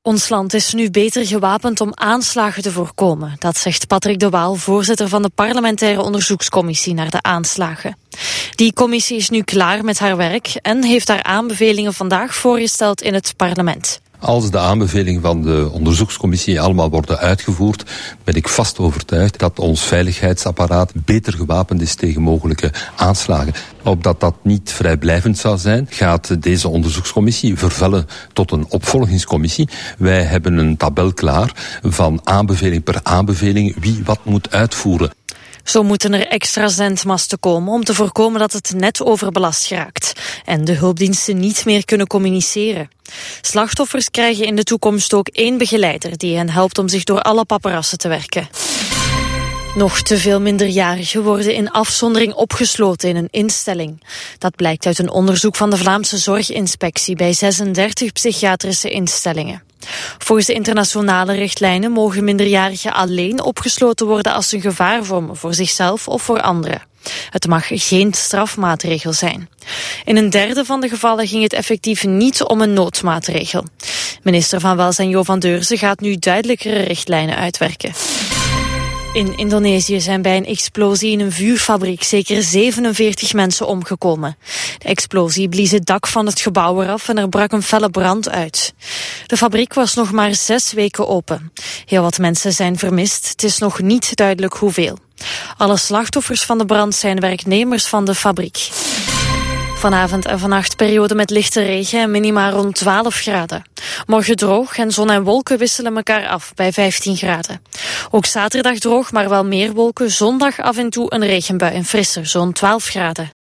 Ons land is nu beter gewapend om aanslagen te voorkomen. Dat zegt Patrick de Waal, voorzitter van de parlementaire onderzoekscommissie naar de aanslagen. Die commissie is nu klaar met haar werk en heeft haar aanbevelingen vandaag voorgesteld in het parlement. Als de aanbevelingen van de onderzoekscommissie allemaal worden uitgevoerd, ben ik vast overtuigd dat ons veiligheidsapparaat beter gewapend is tegen mogelijke aanslagen. Opdat dat niet vrijblijvend zou zijn, gaat deze onderzoekscommissie vervellen tot een opvolgingscommissie. Wij hebben een tabel klaar van aanbeveling per aanbeveling wie wat moet uitvoeren. Zo moeten er extra zendmasten komen om te voorkomen dat het net overbelast geraakt en de hulpdiensten niet meer kunnen communiceren. Slachtoffers krijgen in de toekomst ook 1 begeleider die hen helpt om zich door alle paparassen te werken. Nog te veel minderjarigen worden in afzondering opgesloten in een instelling. Dat blijkt uit een onderzoek van de Vlaamse Zorginspectie bij 36 psychiatrische instellingen. Volgens de internationale richtlijnen mogen minderjarigen alleen opgesloten worden als ze een gevaar vormen voor zichzelf of voor anderen. Het mag geen strafmaatregel zijn. In een derde van de gevallen ging het effectief niet om een noodmaatregel. Minister van Welzijn Jo van Deurzen gaat nu duidelijkere richtlijnen uitwerken. In Indonesië zijn bij een explosie in een vuurfabriek zeker 47 mensen omgekomen. De explosie blies het dak van het gebouw eraf en er brak een felle brand uit. De fabriek was nog maar 6 weken open. Heel wat mensen zijn vermist, het is nog niet duidelijk hoeveel. Alle slachtoffers van de brand zijn werknemers van de fabriek. Vanavond en vannacht periode met lichte regen en minima rond 12 graden. Morgen droog en zon en wolken wisselen elkaar af bij 15 graden. Ook zaterdag droog, maar wel meer wolken. Zondag af en toe een regenbui en frisser, zo'n 12 graden.